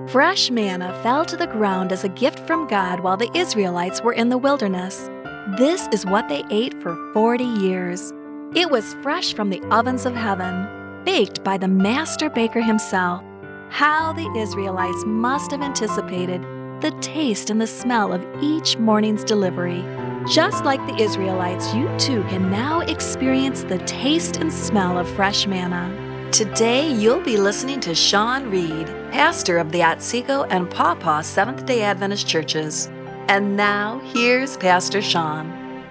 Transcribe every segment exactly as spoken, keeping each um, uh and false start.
Fresh manna fell to the ground as a gift from God while the Israelites were in the wilderness. This is what they ate for forty years. It was fresh from the ovens of heaven, baked by the master baker himself. How the Israelites must have anticipated the taste and the smell of each morning's delivery. Just like the Israelites, you too can now experience the taste and smell of fresh manna. Today, you'll be listening to Sean Reed, pastor of the Otsego and Paw Paw Seventh-day Adventist churches. And now, here's Pastor Sean.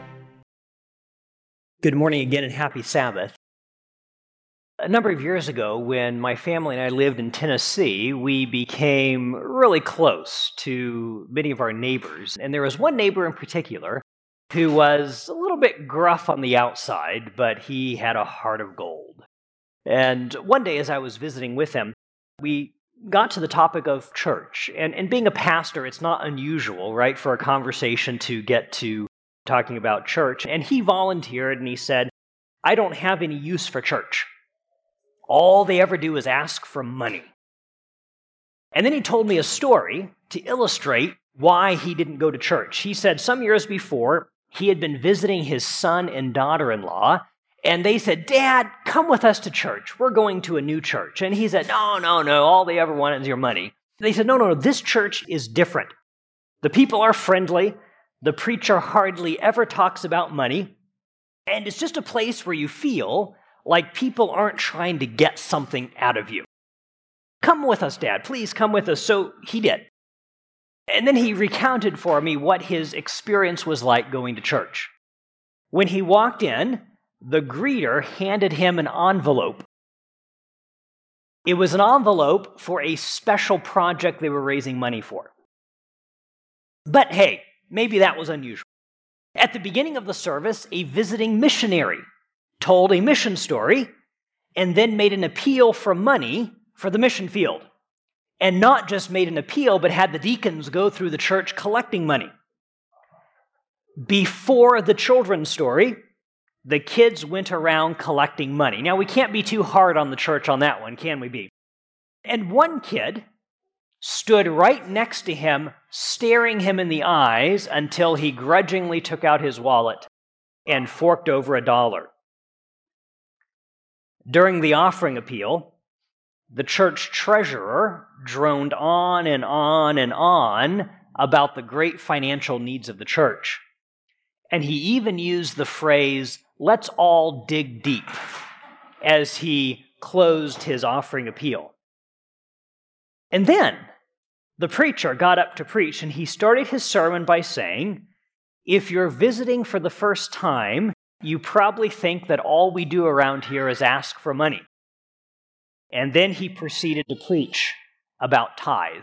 Good morning again and happy Sabbath. A number of years ago, when my family and I lived in Tennessee, we became really close to many of our neighbors. And there was one neighbor in particular who was a little bit gruff on the outside, but he had a heart of gold. And one day as I was visiting with him, we got to the topic of church. And, and being a pastor, it's not unusual, right, for a conversation to get to talking about church. And he volunteered and he said, I don't have any use for church. All they ever do is ask for money. And then he told me a story to illustrate why he didn't go to church. He said some years before, he had been visiting his son and daughter-in-law, and they said, Dad, come with us to church. We're going to a new church. And he said, no, no, no, all they ever want is your money. They said, no, no, no, this church is different. The people are friendly. The preacher hardly ever talks about money. And it's just a place where you feel like people aren't trying to get something out of you. Come with us, Dad. Please come with us. So he did. And then he recounted for me what his experience was like going to church. When he walked in, the greeter handed him an envelope. It was an envelope for a special project they were raising money for. But hey, maybe that was unusual. At the beginning of the service, a visiting missionary told a mission story and then made an appeal for money for the mission field. And not just made an appeal, but had the deacons go through the church collecting money. Before the children's story, the kids went around collecting money. Now, we can't be too hard on the church on that one, can we be? And one kid stood right next to him, staring him in the eyes until he grudgingly took out his wallet and forked over a dollar. During the offering appeal, the church treasurer droned on and on and on about the great financial needs of the church. And he even used the phrase, let's all dig deep, as he closed his offering appeal. And then the preacher got up to preach, and he started his sermon by saying, if you're visiting for the first time, you probably think that all we do around here is ask for money. And then he proceeded to preach about tithe.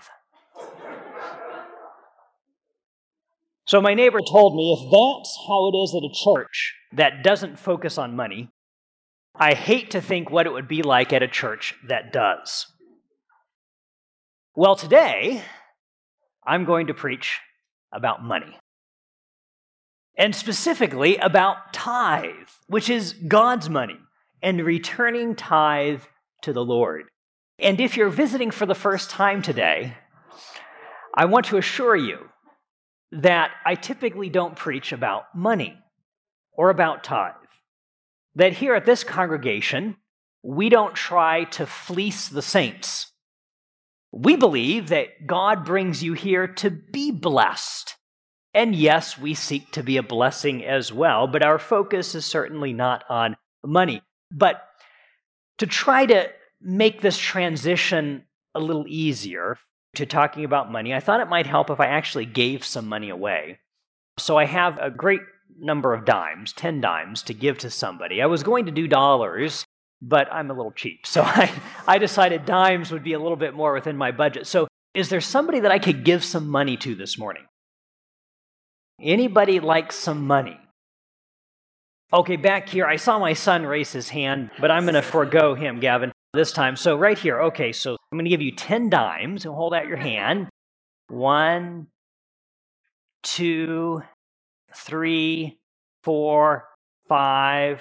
So my neighbor told me, if that's how it is at a church that doesn't focus on money, I hate to think what it would be like at a church that does. Well, today, I'm going to preach about money. And specifically about tithe, which is God's money, and returning tithe to the Lord. And if you're visiting for the first time today, I want to assure you that I typically don't preach about money or about tithe. That here at this congregation, we don't try to fleece the saints. We believe that God brings you here to be blessed. And yes, we seek to be a blessing as well, but our focus is certainly not on money. But to try to make this transition a little easier to talking about money, I thought it might help if I actually gave some money away. So I have a great number of dimes, ten dimes, to give to somebody. I was going to do dollars, but I'm a little cheap. So I, I decided dimes would be a little bit more within my budget. So is there somebody that I could give some money to this morning? Anybody like some money? Okay, back here, I saw my son raise his hand, but I'm going to forego him, Gavin, this time. So right here, okay, so I'm going to give you ten dimes, and hold out your hand. One, two, three, four, five,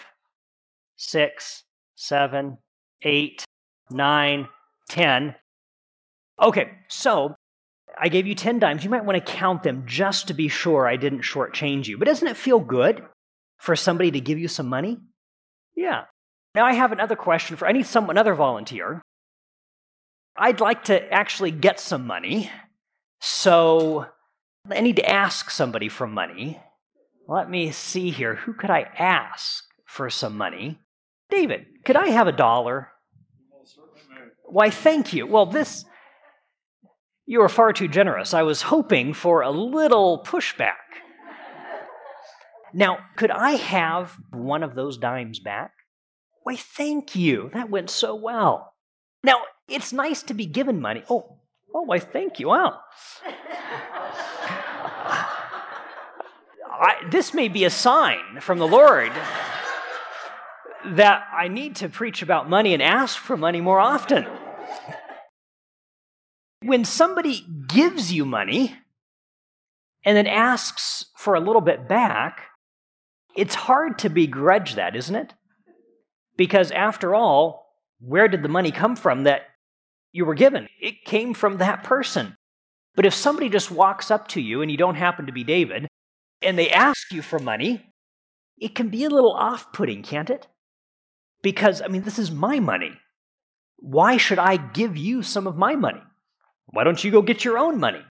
six, seven, eight, nine, ten. Okay, so I gave you ten dimes. You might want to count them just to be sure I didn't shortchange you. But doesn't it feel good for somebody to give you some money? Yeah. Now I have another question for, I need some, another volunteer. I'd like to actually get some money, so I need to ask somebody for money. Let me see here. Who could I ask for some money? David, could I have a dollar? Why, thank you. Well, this, you are far too generous. I was hoping for a little pushback. Now, could I have one of those dimes back? Why, thank you. That went so well. Now, it's nice to be given money. Oh, oh, why, thank you. Wow. I, this may be a sign from the Lord that I need to preach about money and ask for money more often. When somebody gives you money and then asks for a little bit back, it's hard to begrudge that, isn't it? Because after all, where did the money come from that you were given? It came from that person. But if somebody just walks up to you and you don't happen to be David, and they ask you for money, it can be a little off-putting, can't it? Because, I mean, this is my money. Why should I give you some of my money? Why don't you go get your own money?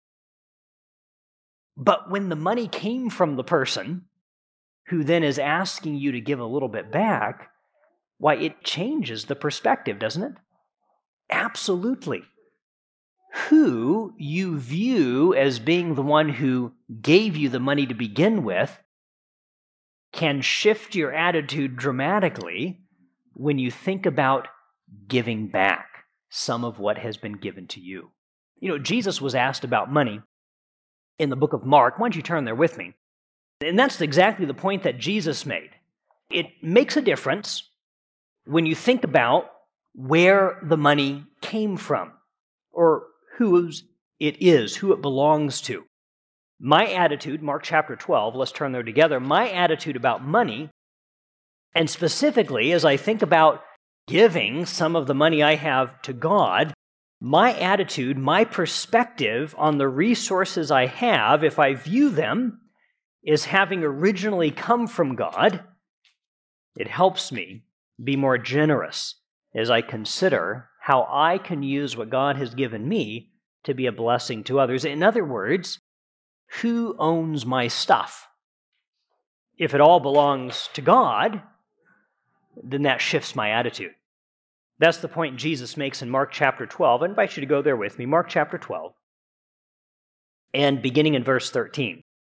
But when the money came from the person who then is asking you to give a little bit back, why, it changes the perspective, doesn't it? Absolutely. Who you view as being the one who gave you the money to begin with can shift your attitude dramatically when you think about giving back some of what has been given to you. You know, Jesus was asked about money in the book of Mark. Why don't you turn there with me? And that's exactly the point that Jesus made. It makes a difference when you think about where the money came from, or whose it is, who it belongs to. My attitude, Mark chapter twelve, let's turn there together, my attitude about money, and specifically as I think about giving some of the money I have to God, my attitude, my perspective on the resources I have, if I view them as having originally come from God, it helps me be more generous as I consider how I can use what God has given me to be a blessing to others. In other words, who owns my stuff? If it all belongs to God, then that shifts my attitude. That's the point Jesus makes in Mark chapter twelve. I invite you to go there with me. Mark chapter twelve, and beginning in verse thirteen.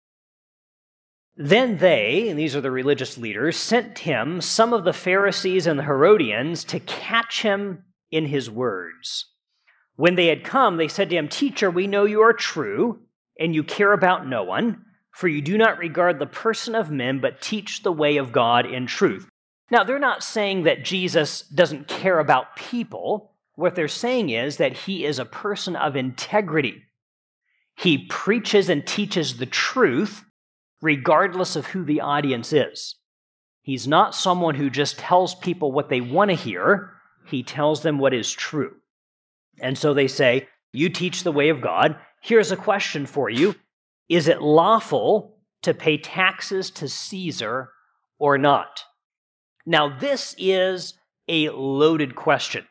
Then they, and these are the religious leaders, sent him some of the Pharisees and the Herodians to catch him in his words. When they had come, they said to him, "Teacher, we know you are true, and you care about no one, for you do not regard the person of men, but teach the way of God in truth." Now, they're not saying that Jesus doesn't care about people. What they're saying is that he is a person of integrity. He preaches and teaches the truth regardless of who the audience is. He's not someone who just tells people what they want to hear. He tells them what is true. And so they say, "You teach the way of God. Here's a question for you. Is it lawful to pay taxes to Caesar or not?" Now, this is a loaded question.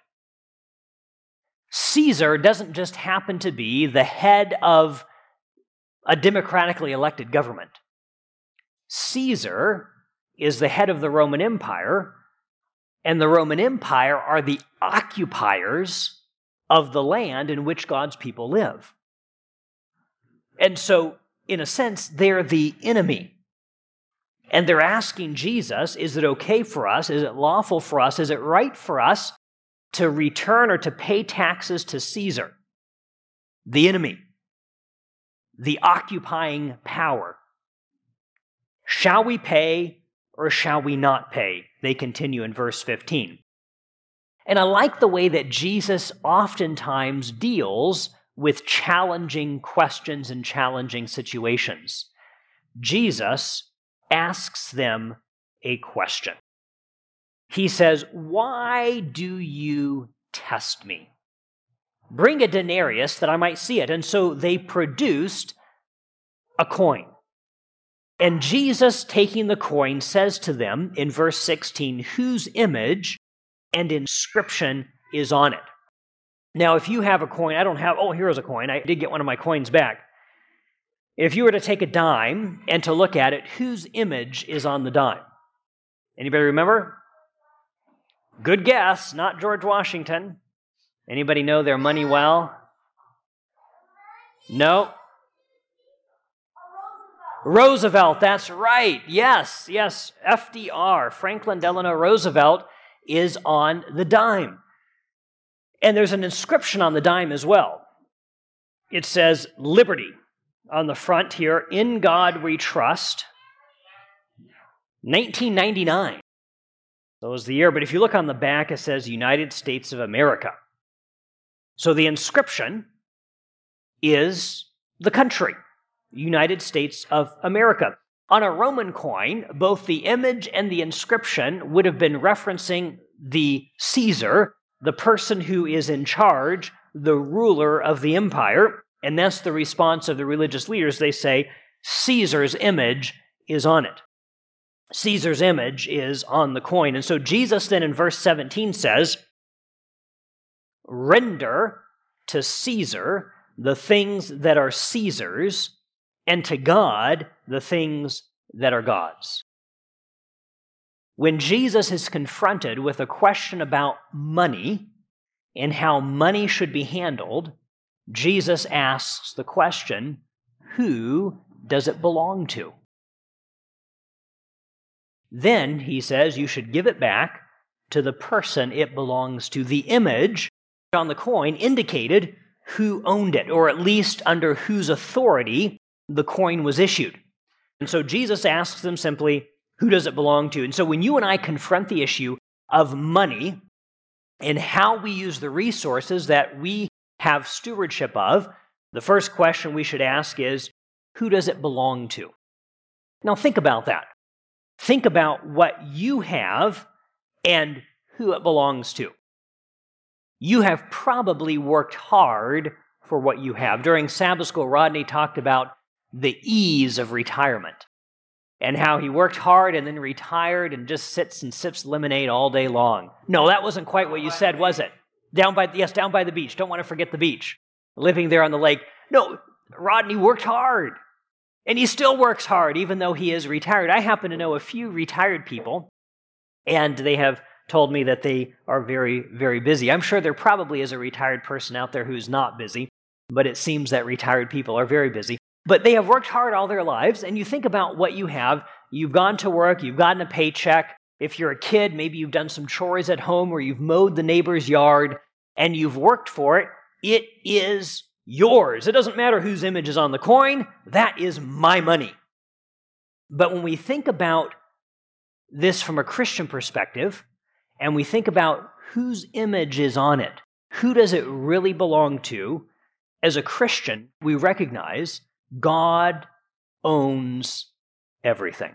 Caesar doesn't just happen to be the head of a democratically elected government. Caesar is the head of the Roman Empire, and the Roman Empire are the occupiers of the land in which God's people live. And so, in a sense, they're the enemy. And they're asking Jesus, is it okay for us? Is it lawful for us? Is it right for us to return or to pay taxes to Caesar, the enemy, the occupying power? Shall we pay or shall we not pay? They continue in verse fifteen. And I like the way that Jesus oftentimes deals with challenging questions and challenging situations. Jesus asks them a question. He says, "Why do you test me?" bring a denarius that I might see it. And so they produced a coin. And Jesus, taking the coin, says to them in verse sixteen, whose image and inscription is on it. Now, if you have a coin, I don't have, oh, here's a coin. I did get one of my coins back. If you were to take a dime and to look at it, whose image is on the dime? Anybody remember? Good guess, not George Washington. Anybody know their money well? No. Roosevelt, that's right. Yes, yes, F D R, Franklin Delano Roosevelt, is on the dime. And there's an inscription on the dime as well. It says, Liberty, on the front here, In God We Trust, nineteen ninety-nine. That was the year, but if you look on the back, it says United States of America. So the inscription is the country, United States of America. On a Roman coin, both the image and the inscription would have been referencing the Caesar, the person who is in charge, the ruler of the empire, and that's the response of the religious leaders. They say, Caesar's image is on it. Caesar's image is on the coin. And so Jesus then in verse seventeen says, render to Caesar the things that are Caesar's, and to God the things that are God's. When Jesus is confronted with a question about money and how money should be handled, Jesus asks the question, who does it belong to? Then, he says, you should give it back to the person it belongs to. The image on the coin indicated who owned it, or at least under whose authority the coin was issued. And so Jesus asks them simply, who does it belong to? And so when you and I confront the issue of money and how we use the resources that we have stewardship of, the first question we should ask is, who does it belong to? Now think about that. Think about what you have and who it belongs to. You have probably worked hard for what you have. During Sabbath school, Rodney talked about the ease of retirement and how he worked hard and then retired and just sits and sips lemonade all day long. No, that wasn't quite what you said, was it? Down by, yes, down by the beach. Don't want to forget the beach. Living there on the lake. No, Rodney worked hard. And he still works hard, even though he is retired. I happen to know a few retired people, and they have told me that they are very, very busy. I'm sure there probably is a retired person out there who's not busy, but it seems that retired people are very busy. But they have worked hard all their lives, and you think about what you have. You've gone to work, you've gotten a paycheck. If you're a kid, maybe you've done some chores at home or you've mowed the neighbor's yard, and you've worked for it. It is yours. It doesn't matter whose image is on the coin. That is my money. But when we think about this from a Christian perspective, and we think about whose image is on it, who does it really belong to, as a Christian, we recognize God owns everything.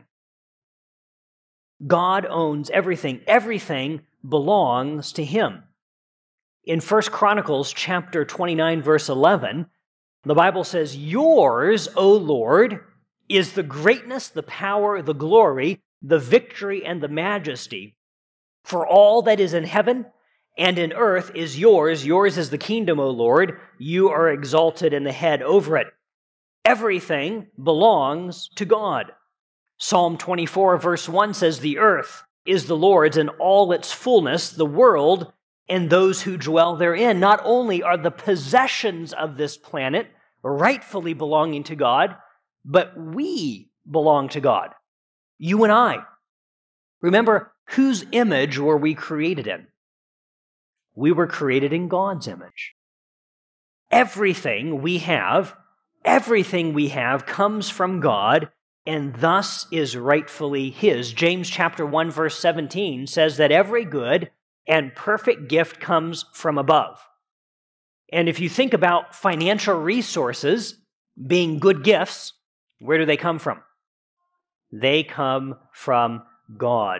God owns everything. Everything belongs to Him. In First Chronicles chapter twenty-nine, verse eleven, the Bible says, yours, O Lord, is the greatness, the power, the glory, the victory, and the majesty. For all that is in heaven and in earth is yours. Yours is the kingdom, O Lord. You are exalted in the head over it. Everything belongs to God. Psalm twenty-four, verse one says, the earth is the Lord's and all its fullness, the world and those who dwell therein. Not only are the possessions of this planet rightfully belonging to God, but we belong to God. You and I. Remember, whose image were we created in? We were created in God's image. Everything we have, everything we have comes from God and thus is rightfully His. James chapter one, verse seventeen says that every good and perfect gift comes from above. And if you think about financial resources being good gifts, where do they come from? They come from God.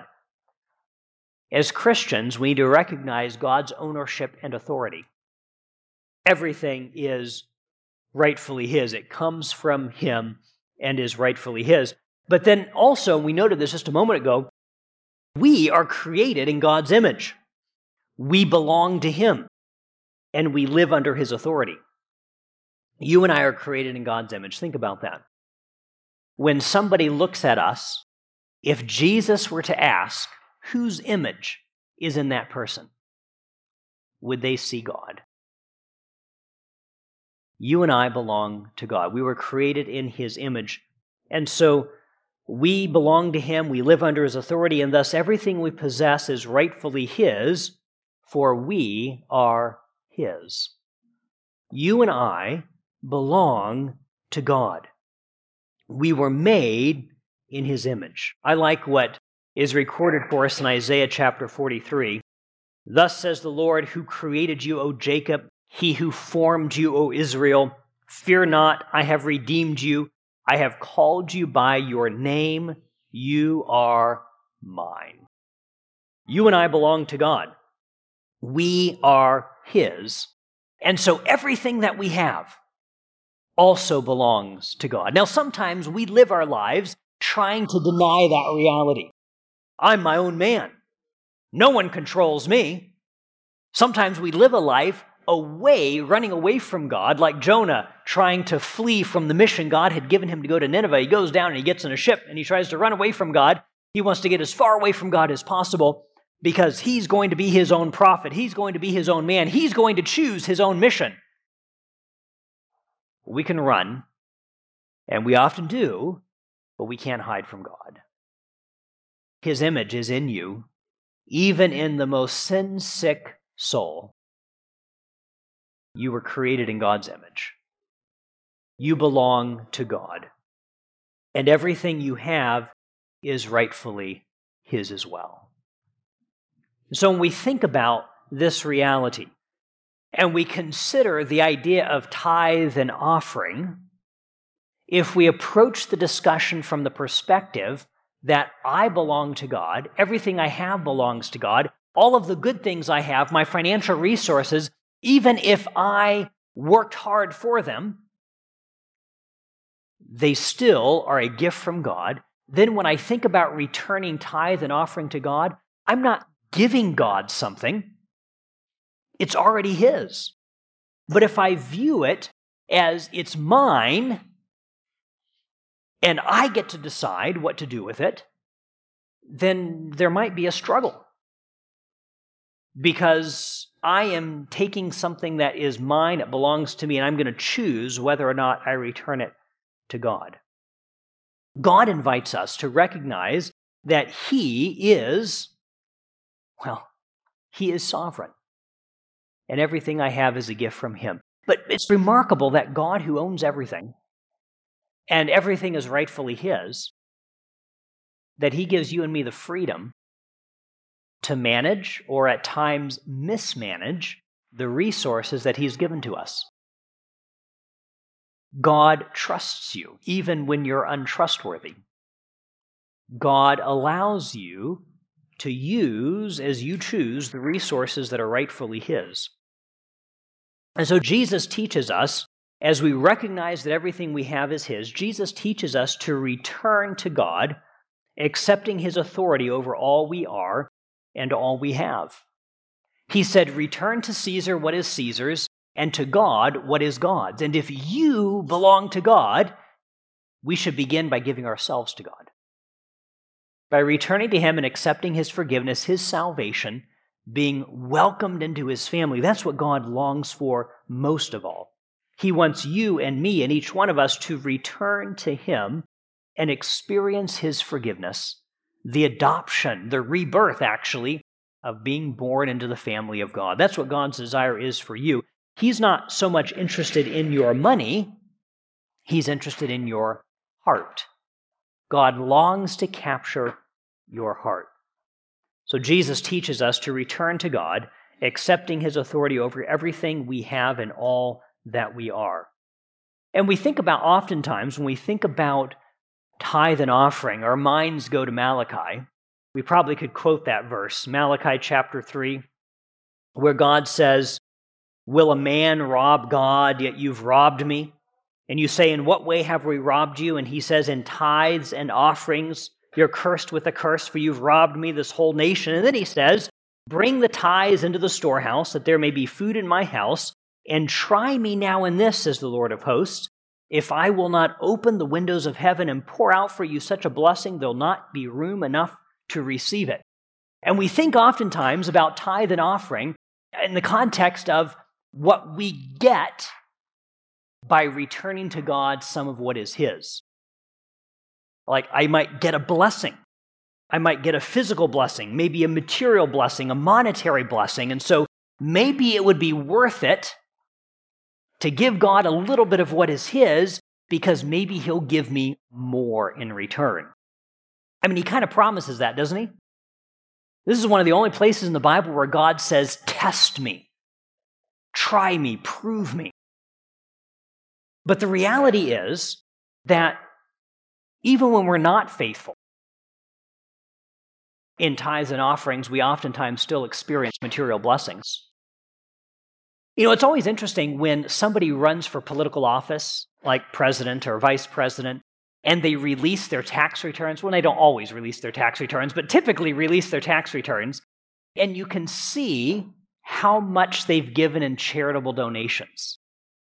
As Christians, we need to recognize God's ownership and authority. everything is rightfully his. It comes from him and is rightfully his. But then also, we noted this just a moment ago, we are created in God's image. We belong to him, and we live under his authority. You and I are created in God's image. Think about that. When somebody looks at us, if Jesus were to ask, whose image is in that person, would they see God? You and I belong to God. We were created in his image. And so we belong to him, we live under his authority, and thus everything we possess is rightfully his, for we are his. You and I belong to God. We were made in his image. I like what is recorded for us in Isaiah chapter forty-three. Thus says the Lord, who created you, O Jacob, he who formed you, O Israel. Fear not, I have redeemed you. I have called you by your name. You are mine. You and I belong to God. We are his. And so everything that we have also belongs to God. Now, sometimes we live our lives trying to deny that reality. I'm my own man. No one controls me. Sometimes we live a life away, running away from God, like Jonah trying to flee from the mission God had given him to go to Nineveh. He goes down and he gets in a ship and he tries to run away from God. He wants to get as far away from God as possible because he's going to be his own prophet. He's going to be his own man. He's going to choose his own mission. We can run, and we often do, but we can't hide from God. His image is in you, even in the most sin-sick soul. You were created in God's image. You belong to God. And everything you have is rightfully his as well. So when we think about this reality, and we consider the idea of tithe and offering, if we approach the discussion from the perspective that I belong to God, everything I have belongs to God, all of the good things I have, my financial resources, even if I worked hard for them, they still are a gift from God. Then when I think about returning tithe and offering to God, I'm not giving God something. It's already his. But if I view it as it's mine, and I get to decide what to do with it, then there might be a struggle. Because I am taking something that is mine, it belongs to me, and I'm going to choose whether or not I return it to God. God invites us to recognize that he is, well, he is sovereign. And everything I have is a gift from him. But it's remarkable that God, who owns everything, and everything is rightfully his, that he gives you and me the freedom to manage, or at times mismanage, the resources that he's given to us. God trusts you, even when you're untrustworthy. God allows you to use, as you choose, the resources that are rightfully his. And so Jesus teaches us, as we recognize that everything we have is his, Jesus teaches us to return to God, accepting his authority over all we are and all we have. He said, return to Caesar what is Caesar's, and to God what is God's. And if you belong to God, we should begin by giving ourselves to God. By returning to him and accepting his forgiveness, his salvation, being welcomed into his family. That's what God longs for most of all. He wants you and me and each one of us to return to him and experience his forgiveness, the adoption, the rebirth, actually, of being born into the family of God. That's what God's desire is for you. He's not so much interested in your money, he's interested in your heart. God longs to capture your heart. So Jesus teaches us to return to God, accepting his authority over everything we have and all that we are. And we think about, oftentimes, when we think about tithe and offering, our minds go to Malachi. We probably could quote that verse, Malachi chapter three, where God says, Will a man rob God, yet you've robbed me? And you say, in what way have we robbed you? And he says, in tithes and offerings. You're cursed with a curse, for you've robbed me, this whole nation. And then he says, bring the tithes into the storehouse, that there may be food in my house, and try me now in this, says the Lord of hosts, if I will not open the windows of heaven and pour out for you such a blessing, there'll not be room enough to receive it. And we think oftentimes about tithe and offering in the context of what we get by returning to God some of what is His. Like, I might get a blessing. I might get a physical blessing, maybe a material blessing, a monetary blessing. And so maybe it would be worth it to give God a little bit of what is His, because maybe He'll give me more in return. I mean, He kind of promises that, doesn't He? This is one of the only places in the Bible where God says, test me, try me, prove me. But the reality is that even when we're not faithful in tithes and offerings, we oftentimes still experience material blessings. You know, it's always interesting when somebody runs for political office, like president or vice president, and they release their tax returns. Well, they don't always release their tax returns, but typically release their tax returns, and you can see how much they've given in charitable donations.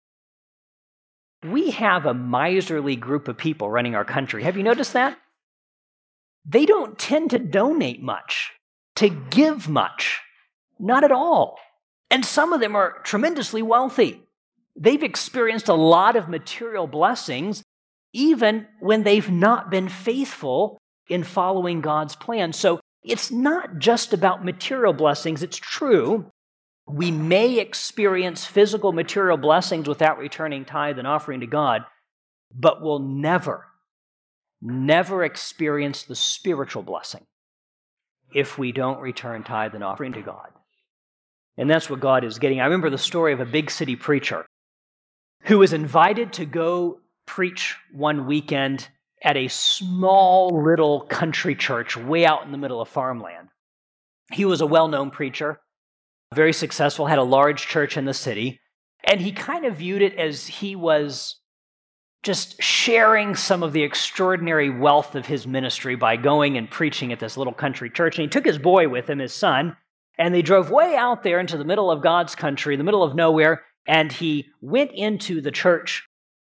We have a miserly group of people running our country. Have you noticed that? They don't tend to donate much, to give much, not at all. And some of them are tremendously wealthy. They've experienced a lot of material blessings, even when they've not been faithful in following God's plan. So it's not just about material blessings. It's true, we may experience physical material blessings without returning tithe and offering to God, but we'll never, never experience the spiritual blessing if we don't return tithe and offering to God. And that's what God is getting. I remember the story of a big city preacher who was invited to go preach one weekend at a small little country church way out in the middle of farmland. He was a well-known preacher, very successful, had a large church in the city, and he kind of viewed it as he was just sharing some of the extraordinary wealth of his ministry by going and preaching at this little country church. And he took his boy with him, his son, and they drove way out there into the middle of God's country, the middle of nowhere, and he went into the church,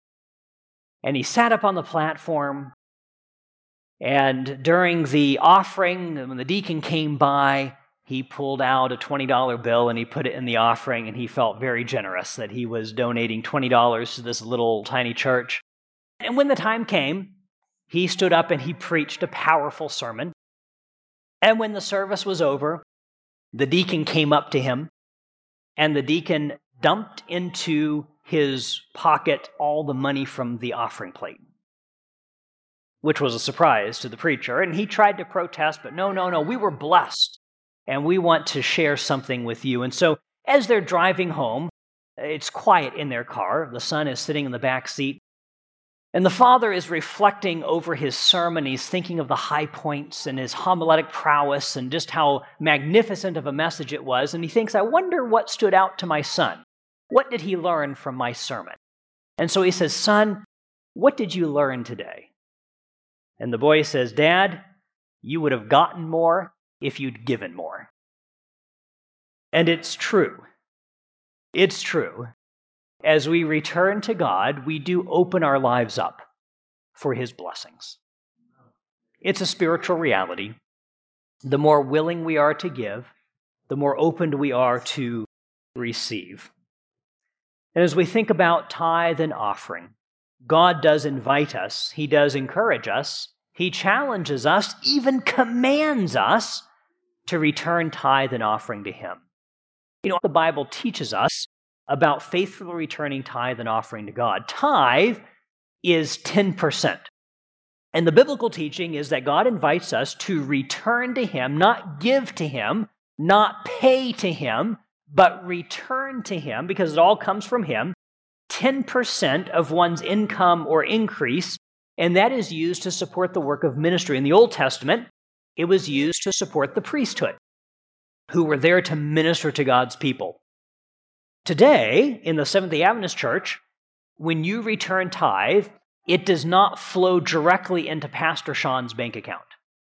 and he sat up on the platform, and during the offering, when the deacon came by, he pulled out a twenty dollar bill and he put it in the offering, and he felt very generous that he was donating twenty dollars to this little tiny church. And when the time came, he stood up and he preached a powerful sermon. And when the service was over, the deacon came up to him, and the deacon dumped into his pocket all the money from the offering plate, which was a surprise to the preacher. And he tried to protest, but no, no, no, we were blessed, and we want to share something with you. And so as they're driving home, it's quiet in their car. The son is sitting in the back seat, and the father is reflecting over his sermon. He's thinking of the high points and his homiletic prowess and just how magnificent of a message it was. And he thinks, I wonder what stood out to my son. What did he learn from my sermon? And so he says, son, what did you learn today? And the boy says, Dad, you would have gotten more if you'd given more. And it's true. It's true. As we return to God, we do open our lives up for His blessings. It's a spiritual reality. The more willing we are to give, the more open we are to receive. And as we think about tithe and offering, God does invite us. He does encourage us. He challenges us, even commands us to return tithe and offering to Him. You know, the Bible teaches us about faithfully returning tithe and offering to God. Tithe is ten percent. And the biblical teaching is that God invites us to return to Him, not give to Him, not pay to Him, but return to Him, because it all comes from Him, ten percent of one's income or increase, and that is used to support the work of ministry. In the Old Testament, it was used to support the priesthood, who were there to minister to God's people. Today, in the Seventh-day Adventist Church, when you return tithe, it does not flow directly into Pastor Sean's bank account.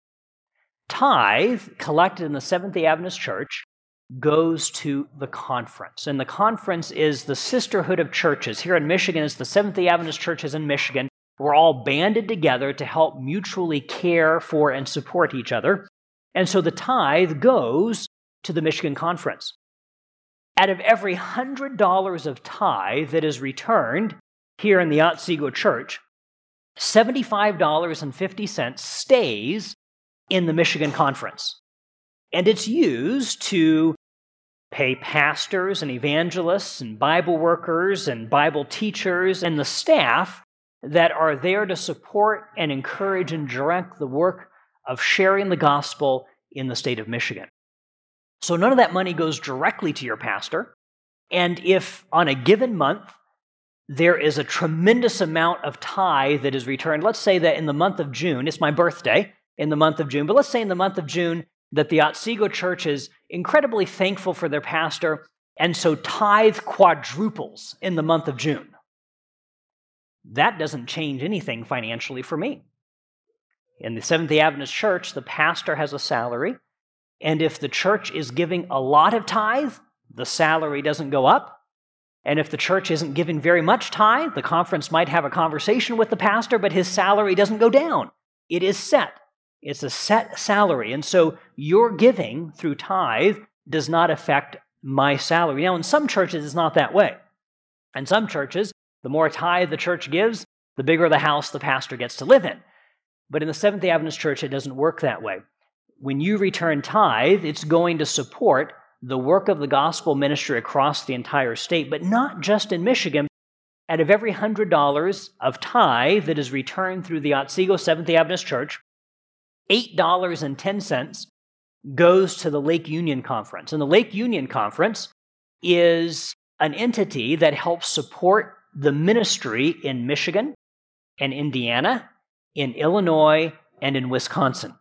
Tithe, collected in the Seventh-day Adventist Church, goes to the conference. And the conference is the sisterhood of churches. Here in Michigan, it's the Seventh-day Adventist churches in Michigan. We're all banded together to help mutually care for and support each other. And so the tithe goes to the Michigan Conference. Out of every one hundred dollars of tithe that is returned here in the Otsego Church, seventy-five dollars and fifty cents stays in the Michigan Conference. And it's used to pay pastors and evangelists and Bible workers and Bible teachers and the staff that are there to support and encourage and direct the work of sharing the gospel in the state of Michigan. So none of that money goes directly to your pastor. And if on a given month there is a tremendous amount of tithe that is returned, let's say that in the month of June, it's my birthday in the month of June, but let's say in the month of June that the Otsego Church is incredibly thankful for their pastor, and so tithe quadruples in the month of June. That doesn't change anything financially for me. In the Seventh-day Adventist Church, the pastor has a salary, and if the church is giving a lot of tithe, the salary doesn't go up. And if the church isn't giving very much tithe, the conference might have a conversation with the pastor, but his salary doesn't go down. It is set. It's a set salary. And so your giving through tithe does not affect my salary. Now, in some churches, it's not that way. In some churches, the more tithe the church gives, the bigger the house the pastor gets to live in. But in the Seventh-day Adventist Church, it doesn't work that way. When you return tithe, it's going to support the work of the gospel ministry across the entire state, but not just in Michigan. Out of every one hundred dollars of tithe that is returned through the Otsego Seventh-day Adventist Church, eight dollars and ten cents goes to the Lake Union Conference. And the Lake Union Conference is an entity that helps support the ministry in Michigan and Indiana, in Illinois, and in Wisconsin.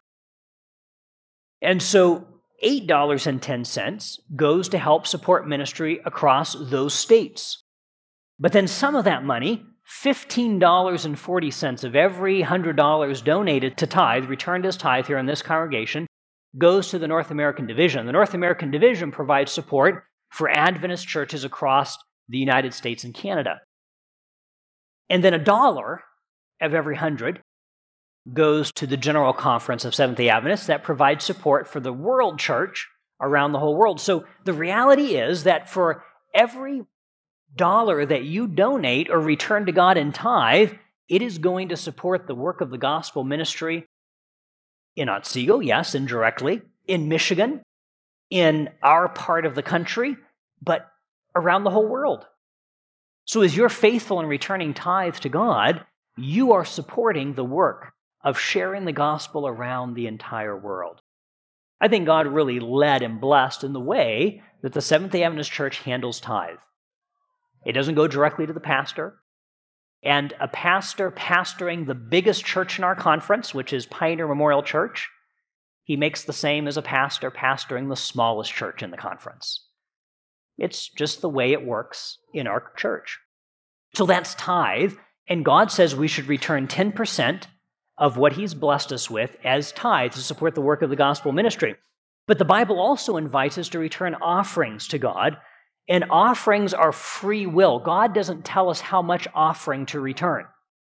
And so eight dollars and ten cents goes to help support ministry across those states. But then some of that money, fifteen dollars and forty cents of every one hundred dollars donated to tithe, returned as tithe here in this congregation, goes to the North American Division. The North American Division provides support for Adventist churches across the United States and Canada. And then a dollar of every hundred goes to the General Conference of Seventh-day Adventists that provides support for the world church around the whole world. So the reality is that for every dollar that you donate or return to God in tithe, it is going to support the work of the gospel ministry in Otsego, yes, indirectly, in Michigan, in our part of the country, but around the whole world. So as you're faithful in returning tithe to God, you are supporting the work of sharing the gospel around the entire world. I think God really led and blessed in the way that the Seventh-day Adventist Church handles tithe. It doesn't go directly to the pastor. And a pastor pastoring the biggest church in our conference, which is Pioneer Memorial Church, he makes the same as a pastor pastoring the smallest church in the conference. It's just the way it works in our church. So that's tithe, and God says we should return ten percent of what he's blessed us with as tithe to support the work of the gospel ministry. But the Bible also invites us to return offerings to God, and offerings are free will. God doesn't tell us how much offering to return.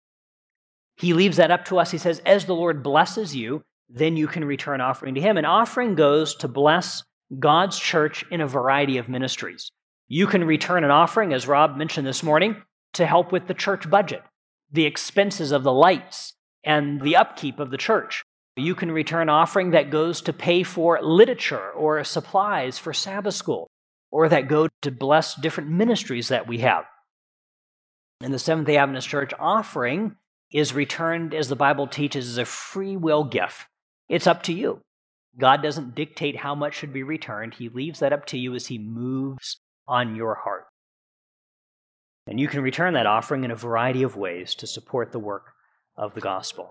He leaves that up to us. He says, as the Lord blesses you, then you can return offering to him. And offering goes to bless God's church in a variety of ministries. You can return an offering, as Rob mentioned this morning, to help with the church budget, the expenses of the lights, and the upkeep of the church. You can return offering that goes to pay for literature or supplies for Sabbath school, or that go to bless different ministries that we have. In the Seventh-day Adventist Church, offering is returned, as the Bible teaches, as a free will gift. It's up to you. God doesn't dictate how much should be returned. He leaves that up to you as he moves on your heart. And you can return that offering in a variety of ways to support the work of the gospel.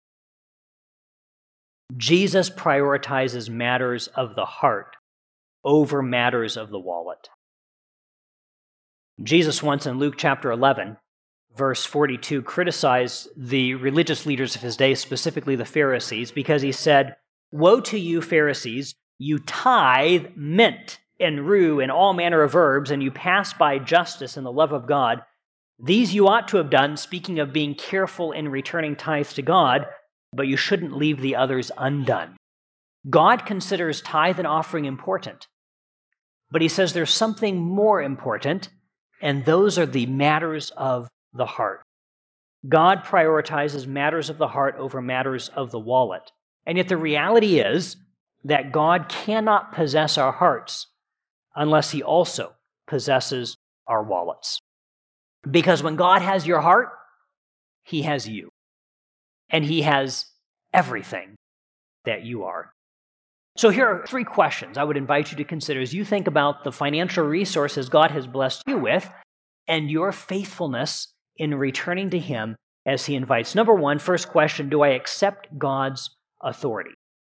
Jesus prioritizes matters of the heart over matters of the wallet. Jesus once in Luke chapter eleven, verse forty-two, criticized the religious leaders of his day, specifically the Pharisees, because he said, "Woe to you, Pharisees, you tithe mint and rue and all manner of herbs, and you pass by justice and the love of God. These you ought to have done," speaking of being careful in returning tithes to God, "but you shouldn't leave the others undone." God considers tithe and offering important, but he says there's something more important, and those are the matters of the heart. God prioritizes matters of the heart over matters of the wallet. And yet the reality is that God cannot possess our hearts unless he also possesses our wallets. Because when God has your heart, he has you. And he has everything that you are. So here are three questions I would invite you to consider as you think about the financial resources God has blessed you with and your faithfulness in returning to him as he invites. Number one, first question, do I accept God's authority?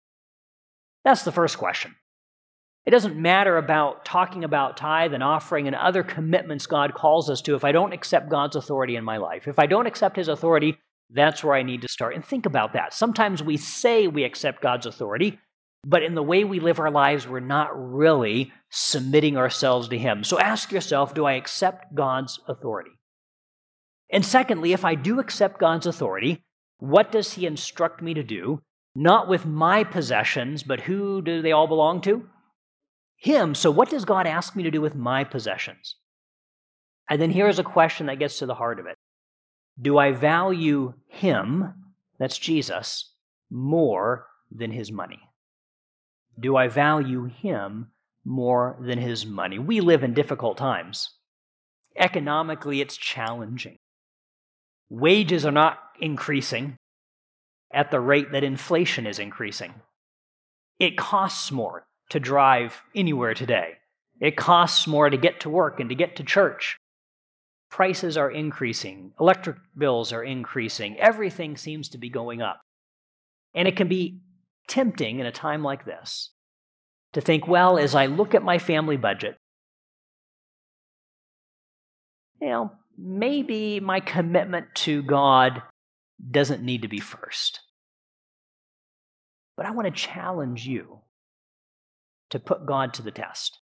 That's the first question. It doesn't matter about talking about tithe and offering and other commitments God calls us to if I don't accept God's authority in my life. If I don't accept his authority, that's where I need to start. And think about that. Sometimes we say we accept God's authority, but in the way we live our lives, we're not really submitting ourselves to him. So ask yourself, do I accept God's authority? And secondly, if I do accept God's authority, what does he instruct me to do? Not with my possessions, but who do they all belong to? Him. So what does God ask me to do with my possessions? And then here's a question that gets to the heart of it. Do I value him, that's Jesus, more than his money? Do I value him more than his money? We live in difficult times. Economically, it's challenging. Wages are not increasing at the rate that inflation is increasing. It costs more to drive anywhere today. It costs more to get to work and to get to church. Prices are increasing. Electric bills are increasing. Everything seems to be going up. And it can be tempting in a time like this to think, well, as I look at my family budget, you know, maybe my commitment to God doesn't need to be first. But I want to challenge you to put God to the test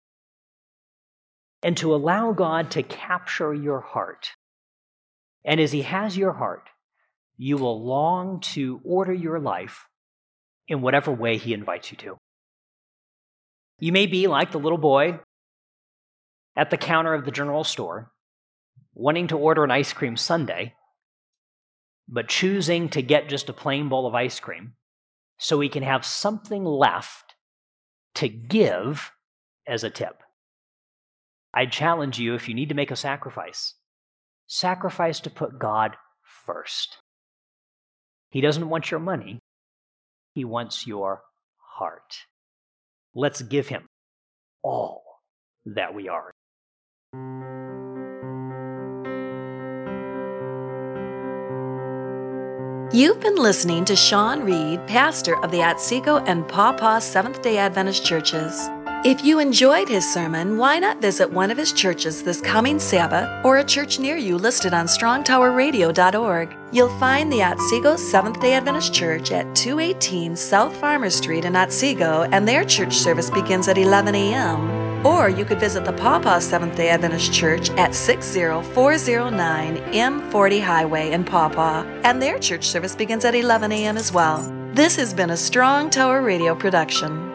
and to allow God to capture your heart. And as he has your heart, you will long to order your life in whatever way he invites you to. You may be like the little boy at the counter of the general store, wanting to order an ice cream sundae, but choosing to get just a plain bowl of ice cream so he can have something left to give as a tip. I challenge you, if you need to make a sacrifice, sacrifice to put God first. He doesn't want your money. He wants your heart. Let's give him all that we are. You've been listening to Sean Reed, pastor of the Otsego and Paw Paw Seventh-day Adventist Churches. If you enjoyed his sermon, why not visit one of his churches this coming Sabbath or a church near you listed on strong tower radio dot org. You'll find the Otsego Seventh-day Adventist Church at two eighteen South Farmer Street in Otsego, and their church service begins at eleven a.m. Or you could visit the Paw Paw Seventh-day Adventist Church at six oh four oh nine M forty Highway in Paw Paw, and their church service begins at eleven a.m. as well. This has been a Strong Tower Radio production.